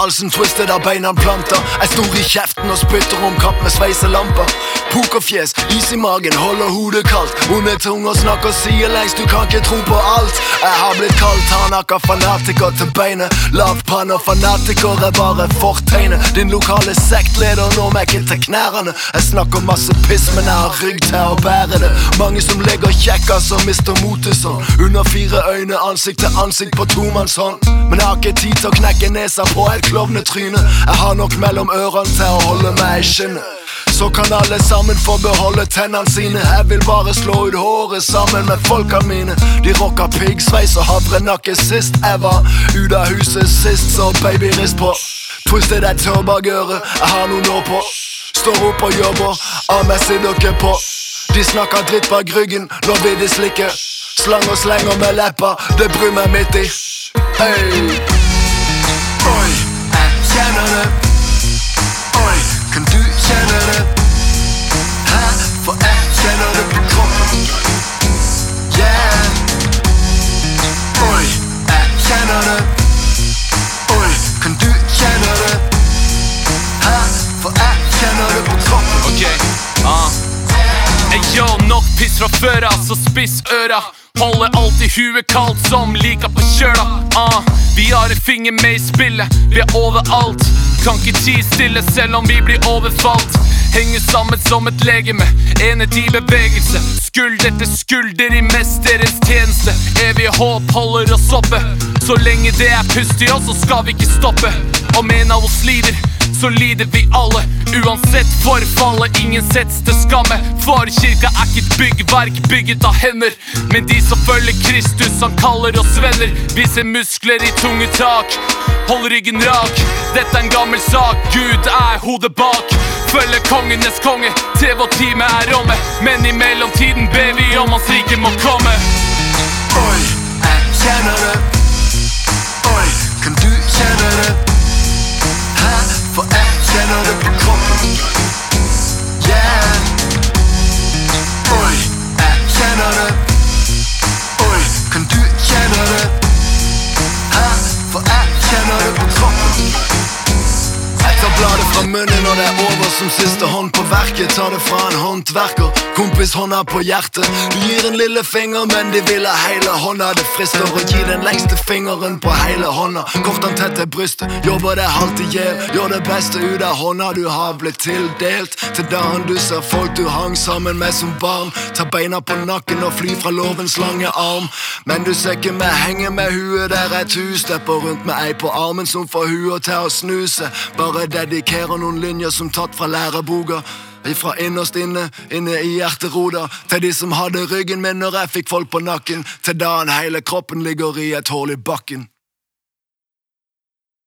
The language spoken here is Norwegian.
halsen twistet av beina planter. Jeg stor i kjeften og spytter om kapp med sveiselamper. Pokerfjes, is i magen, holder hodet kaldt. Onde tunger snakker sidelengs, du kan ikke tro på alt. Jeg har blitt kalt hardnakka fanatiker til beinet. Lavpann og fanatiker er bare fortegnet. Din lokale sektleder når meg ikke til knærene. Jeg snakker masse piss, men jeg har rygg til å bære det. Mange som legger kjekker som mister motet sånn. Under 4 øyne, ansikt til ansikt på tomannshånd. Men jeg har ikke tid til å knekke nesa på et klovnetryne. Jeg har nok mellom ørene til å holde meg i skinnet. Så kan alle sammen få beholde tennene sine. Jeg vil bare slå ut håret sammen med folka mine. De rocker piggsveis og havrenakke sist. Jeg var ut av huset sist, så baby rist på. Twistet jeg tør bare gjøre, jeg har noen år på. Står opp og jobber, av meg sitter ikke på. De snakker dritt bak ryggen, når vil de slikke. Slang og slenger med leppa, det bryr meg midt i. Hey. Oi, jeg kjenner det. Oi, kan du kjenne det? Hæ? For jeg kjenner det på kroppen. Yeah. Oi, jeg kjenner det. Oi, kan du kjenne det? Hæ? For jeg kjenner det på kroppen. Jeg gjør nok piss fra før, så spiss øra. Holder alltid huet kaldt som liker på kjøla. Vi har en finger med i spillet, vi er overalt. Kan ikke tie stille selv om vi blir overfalt. Henger sammen som et legeme, enhet i bevegelse. Skulder til skulder i mesterens tjeneste. Evige håp holder oss oppe. Så lenge det er pust i oss, så skal vi ikke stoppe. Om en av oss lider, så lider vi alle. Uansett forfallet, ingen settes til skamme. For kirka er ikke et byggverk bygget av hender, men de som følger Kristus, han kaller oss venner. Viser muskler i tunge tak, hold ryggen rak. Dette er en gammel sak, Gud er hodet bak. Følger kongenes konge, til vår time er omme. Men i mellomtiden ber vi om hans rike må komme. Oi, jeg kjenner det. Oi, kan du kjenne det? Hæ? For jeg kjenner det på kroppen. Yeah. Oi, jeg kjenner det. Oi, kan du kjenne det? Hæ? For jeg kjenner det på kroppen. Jeg tar bladet fra munnen når det er over som siste hånd på verket. Tar det fra en håndverker, kompis hånda på hjertet. Du gir en lille finger, men de vil ha hele hånda. Det frister å gi den lengste fingeren på hele hånda. Korten tett til brystet, jobber det halvt i hjel. Gjør det beste ut av hånda du har blitt tildelt. Til dagen du ser folk du hang sammen med som barn. Ta beina på nakken og fly fra lovens lange arm. Men du ser ikke meg henge med huet der et hus. Stepper rundt med ei på armen som får huet til å snuse. Bare dedikerer noen linjer som tatt fra læreboka. Ifra innerst inne i hjerteroda. Til de som hadde ryggen min når jeg fikk folk på nakken. Til dagen hele kroppen ligger i et hål i bakken.